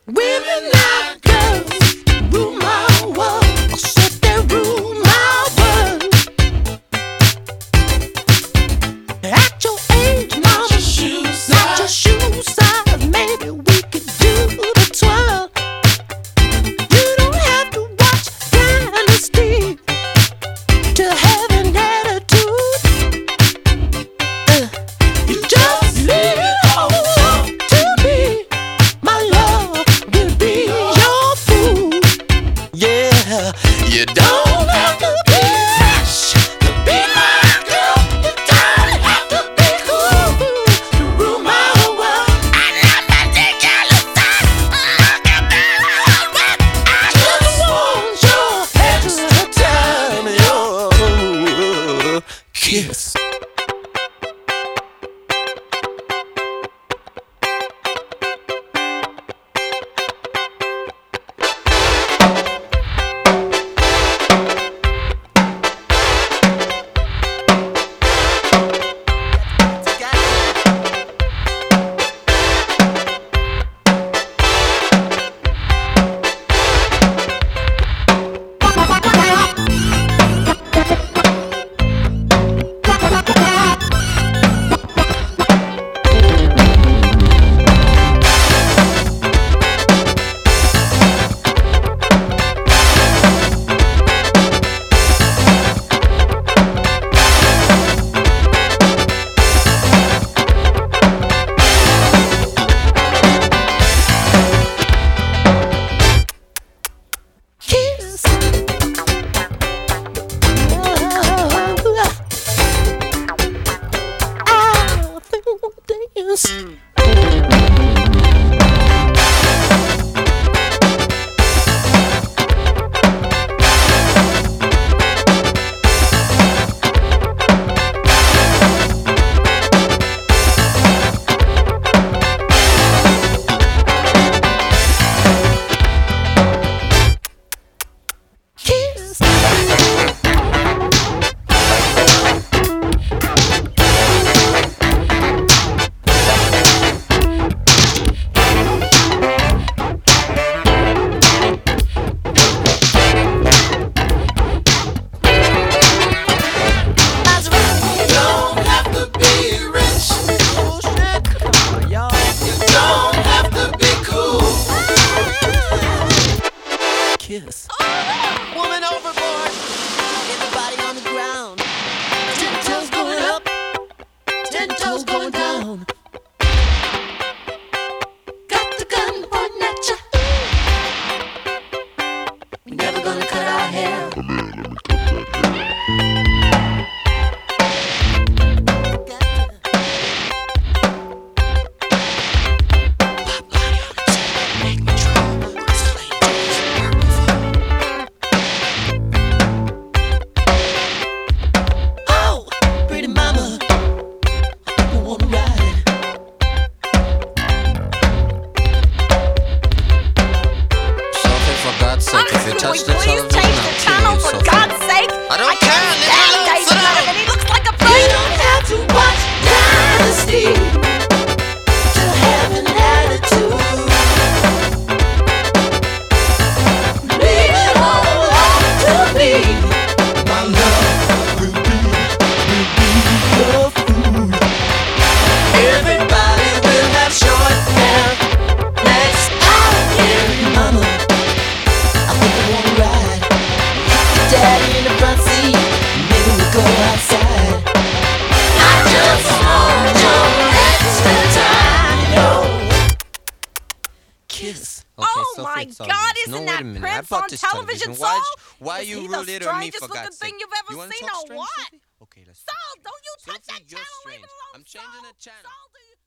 Women and girls rule my world. I said they rule my world. At your age, mama, not your shoe size. Maybe we could do the twirl. You don't have to watch Dynasty to have an attitude. You just leave it all to me. My love will be your food. Yeah, you don't have to be rich to be my girl. You don't have to be cool to rule my world. I love my ridiculous side. Look at that hard work. I just want your extra time, your kiss. Kiss. I think we'll dance. Kiss. Don't have to be rich. You don't have to be cool. Kiss. Woman overboard. Everybody on the ground. 10 toes going up. 10 toes going down. Got the gun pointing at ya. We're never gonna cut our hair. Come here, let me cut that hair. Make me drool. This flame is oh, pretty mama, I wanna ride. Sophie, for God's sake, if you touch the television, I'll kill you, for Sophie. God's sake! I don't care, leave me alone, sit down. And he looks like a You freak! don't have to watch Dynasty to have an attitude. Leave it all up to me. My love will be your food. Everybody will have short hair. Next out here, mama, I think I wanna ride. Daddy in the front seat, maybe we'll go outside. I just want your extra time, kiss. Okay, Oh Sophie, my it's all God, yours. isn't No, that wait a minute. I Prince bought on this television, Why Saul? are Is you he the rude at me, strangest for looking God's thing sake? you've ever You wanna seen talk or strange, what? Sophie? Okay, let's Saul, don't you touch Sophie, that you're channel, leave strange. it alone, I'm changing Saul. the channel. Saul, do you